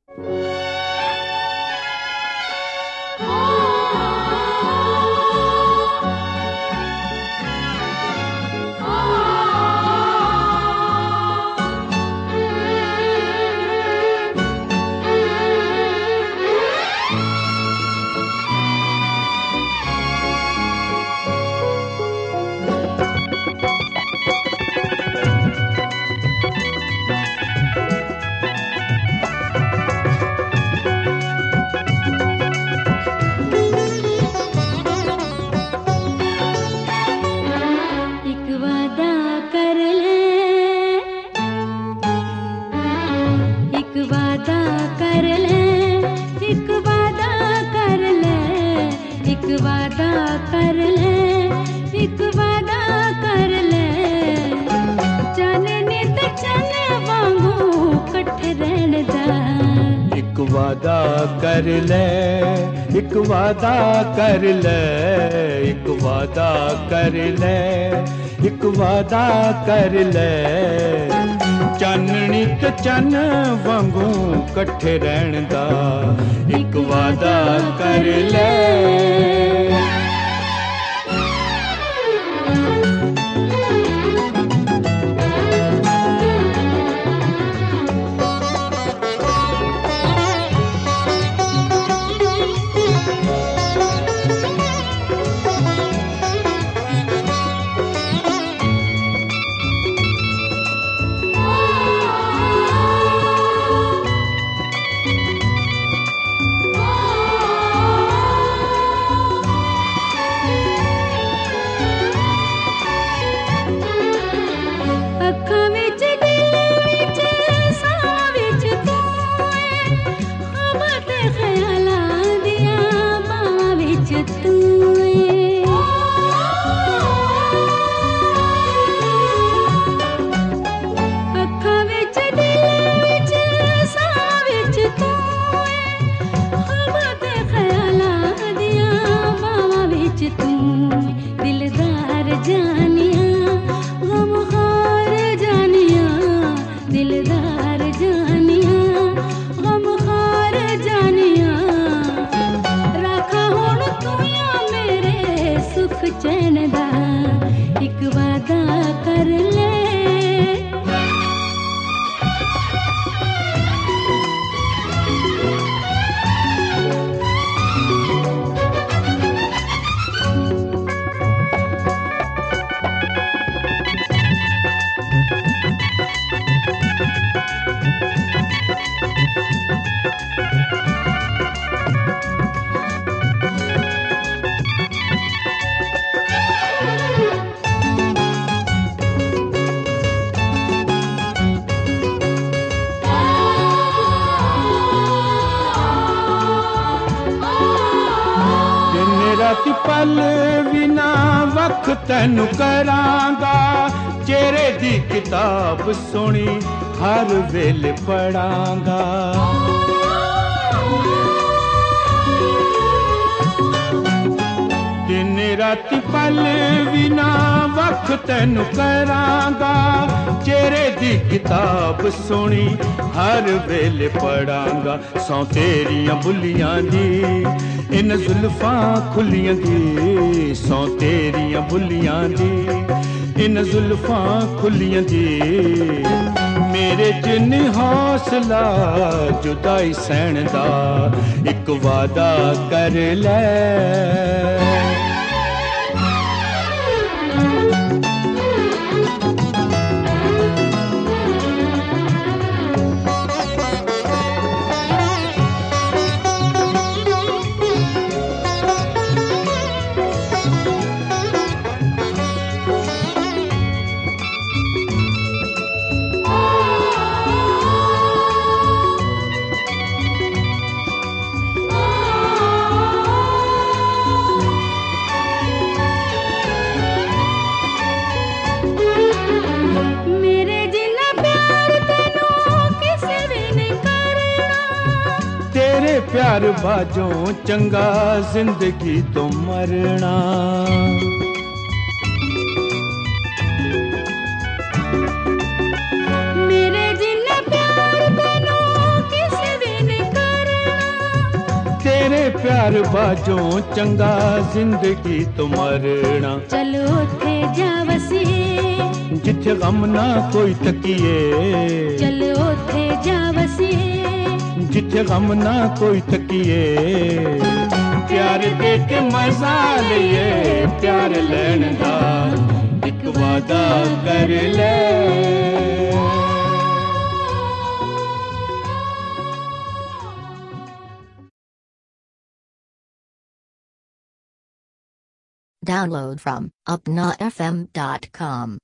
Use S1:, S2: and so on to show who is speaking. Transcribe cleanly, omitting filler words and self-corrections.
S1: वादा कर ले, एक वादा कर ले, एक वादा कर ले, एक वादा कर ले। चाननी ते चन वांगू कट्ठे रहन दा एक वादा कर ले। पल विना वख तैनू करांगा, चेहरे दी किताब सुनी हर वेले पढ़ांगा। दिन रात पल विना वख तैनू करांगा, चेहरे दी किताब सुनी हर वेले पढ़ांगा। सौ तेरियां बुलियां दी इन जुल्फां खुलियां दी, सौ तेरियां बुलियां दी इन जुल्फां खुलियां दी। मेरे जिन हौसला जुदाई सहन दा एक वादा कर ले। प्यार बाजों चंगा जिंदगी तो मरना।
S2: मेरे जिन्ना प्यार तैनू किसी भी नहीं
S1: प्यार बाजों चंगा जिंदगी तो मरना।
S2: चलो उठे जा वसीए
S1: जिथे गम ना कोई तकिए,
S2: चलो उठे जा वसीए
S1: जिथे गम ना कोई तकिए। प्यार दे के मजा लिए प्यार लैन दा एक वादा कर ले।
S3: Download from upnafm.com.